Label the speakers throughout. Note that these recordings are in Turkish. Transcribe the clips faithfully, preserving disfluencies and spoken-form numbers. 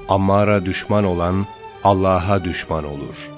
Speaker 1: Ammar'a düşman olan Allah'a düşman olur.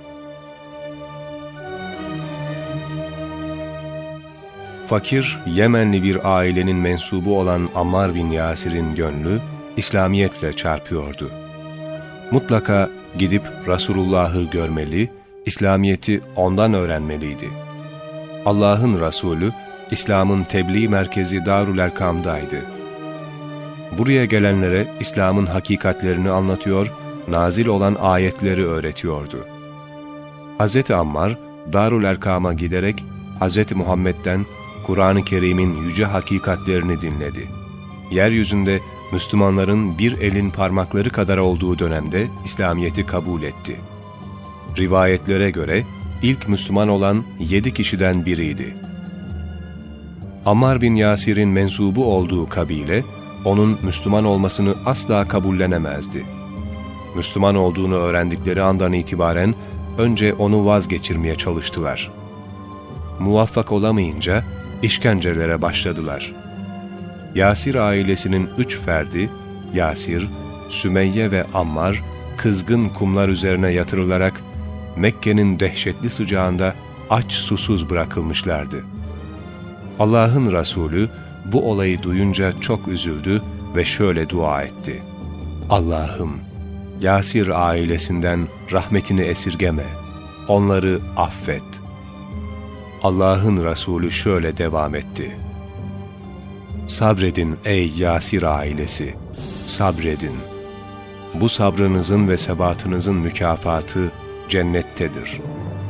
Speaker 1: Fakir, Yemenli bir ailenin mensubu olan Ammar bin Yasir'in gönlü İslamiyetle çarpıyordu. Mutlaka gidip Resulullah'ı görmeli, İslamiyet'i ondan öğrenmeliydi. Allah'ın Resulü, İslam'ın tebliğ merkezi Darül Erkam'daydı. Buraya gelenlere İslam'ın hakikatlerini anlatıyor, nazil olan ayetleri öğretiyordu. Hazreti Ammar, Darül Erkam'a giderek Hazreti Muhammed'den Kur'an-ı Kerim'in yüce hakikatlerini dinledi. Yeryüzünde Müslümanların bir elin parmakları kadar olduğu dönemde İslamiyet'i kabul etti. Rivayetlere göre ilk Müslüman olan yedi kişiden biriydi. Ammar bin Yasir'in mensubu olduğu kabile, onun Müslüman olmasını asla kabullenemezdi. Müslüman olduğunu öğrendikleri andan itibaren önce onu vazgeçirmeye çalıştılar. Muvaffak olamayınca işkencelere başladılar. Yasir ailesinin üç ferdi, Yasir, Sümeyye ve Ammar, kızgın kumlar üzerine yatırılarak Mekke'nin dehşetli sıcağında aç susuz bırakılmışlardı. Allah'ın Resulü bu olayı duyunca çok üzüldü ve şöyle dua etti: Allah'ım, Yasir ailesinden rahmetini esirgeme, onları affet. Allah'ın Resulü şöyle devam etti: Sabredin ey Yasir ailesi, sabredin. Bu sabrınızın ve sebatınızın mükafatı cennettedir.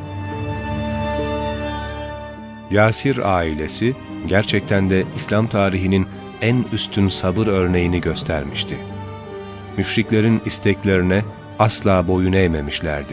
Speaker 1: Yasir ailesi gerçekten de İslam tarihinin en üstün sabır örneğini göstermişti. Müşriklerin isteklerine asla boyun eğmemişlerdi.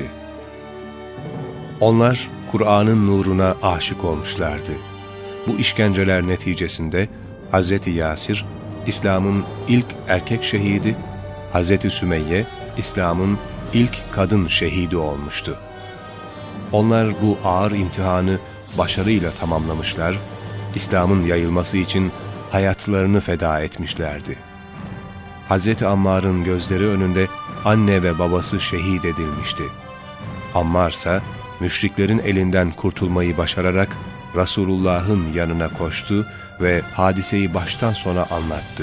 Speaker 1: Onlar Kur'an'ın nuruna aşık olmuşlardı. Bu işkenceler neticesinde Hazreti Yasir, İslam'ın ilk erkek şehidi, Hazreti Sümeyye, İslam'ın ilk kadın şehidi olmuştu. Onlar bu ağır imtihanı başarıyla tamamlamışlar, İslam'ın yayılması için hayatlarını feda etmişlerdi. Hazreti Ammar'ın gözleri önünde anne ve babası şehit edilmişti. Ammar ise müşriklerin elinden kurtulmayı başararak Resulullah'ın yanına koştu ve hadiseyi baştan sona anlattı.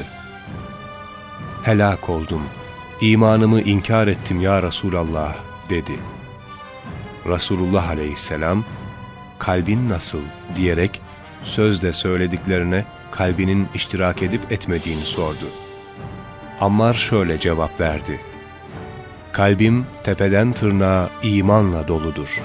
Speaker 1: Helak oldum, imanımı inkar ettim ya Resulallah dedi. Resulullah aleyhisselam, kalbin nasıl diyerek sözle söylediklerine kalbinin iştirak edip etmediğini sordu. Ammar şöyle cevap verdi: Kalbim tepeden tırnağa imanla doludur.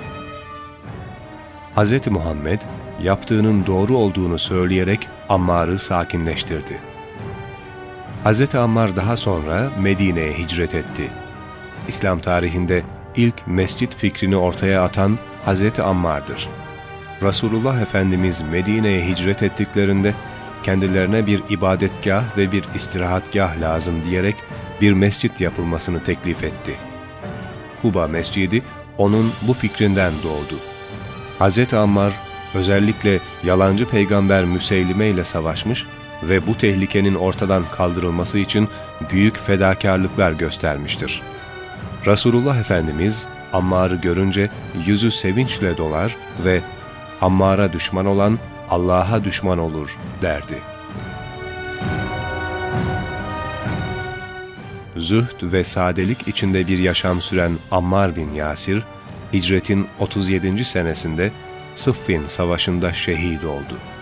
Speaker 1: Hz. Muhammed yaptığının doğru olduğunu söyleyerek Ammar'ı sakinleştirdi. Hz. Ammar daha sonra Medine'ye hicret etti. İslam tarihinde ilk mescit fikrini ortaya atan Hz. Ammar'dır. Resulullah Efendimiz Medine'ye hicret ettiklerinde kendilerine bir ibadetgah ve bir istirahatgah lazım diyerek bir mescit yapılmasını teklif etti. Kuba Mescidi onun bu fikrinden doğdu. Hz. Ammar özellikle yalancı peygamber Müseylime ile savaşmış ve bu tehlikenin ortadan kaldırılması için büyük fedakarlıklar göstermiştir. Resulullah Efendimiz Ammar'ı görünce yüzü sevinçle dolar ve Ammar'a düşman olan Allah'a düşman olur derdi. Zühd ve sadelik içinde bir yaşam süren Ammar bin Yasir, hicretin otuz yedinci senesinde Sıffin Savaşı'nda şehit oldu.